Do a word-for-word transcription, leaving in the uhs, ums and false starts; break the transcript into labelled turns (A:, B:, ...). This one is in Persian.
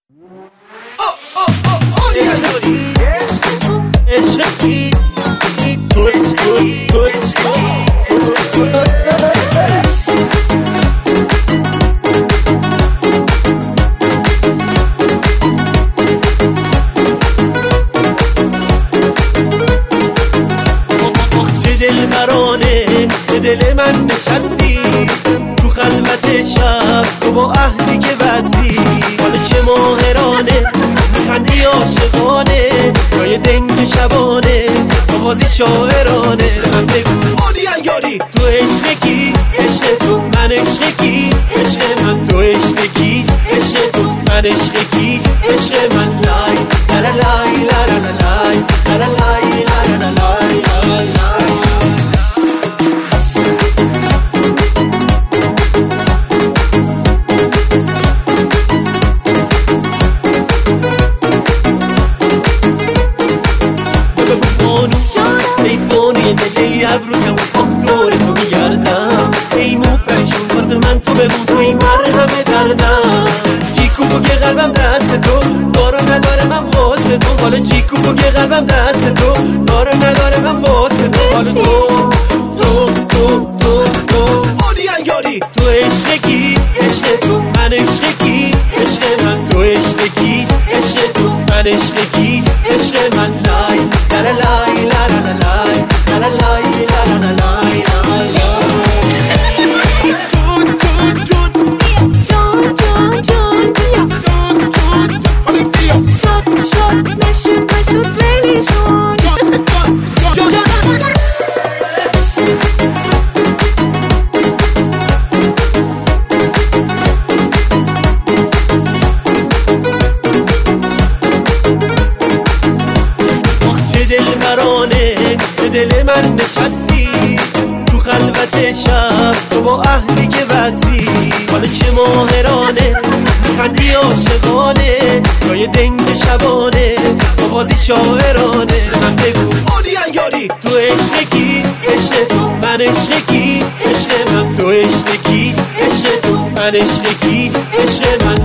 A: دل من نشستی تو خلوت شب تو با عهدی که بستی، حالا چه ماهرانه میخندی عاشقانه، جای دنگ شبانه آوازی شاعرانه. من بگو آری یاری تو عشق کی؟ عشق تو من عشق کی؟ عشق من تو عشق کی؟ عشق تو من عشق کی؟ عشق من لای لا لا لای لا لا لای لا لا لای لا لا لای دلی ابرویم افتور تو میگردم، ای مو پریشون واسه من تو بمون، تو این مرهم دردم. جیکو بگه قلبم دست تو دارو نداره من واسه تو، حالا جیکو بگه قلبم دست تو دارو نداره من واسه تو، حالا تو تو تو تو تو آری یاری تو عشق کی؟ عشق تو من عشق کی؟ عشق من تو عشق کی؟ عشق تو من عشق کی؟ عشق من لای لا لا لای لا لا لای لا لا لای لا لا لای جون جون جون بیا شد شد نشد نشد لیلی جون. دل من نشستی تو خلوت شب تو با عهدی که بستی، حالا چه ماهرانه میخندی عاشقانه، جای دنگ شبانه آوازی شاعرانه. من بگو آری یاری تو عشق کی؟ عشق تو من عشق کی؟ عشق من تو عشق کی؟ عشق تو من عشق کی؟ عشق من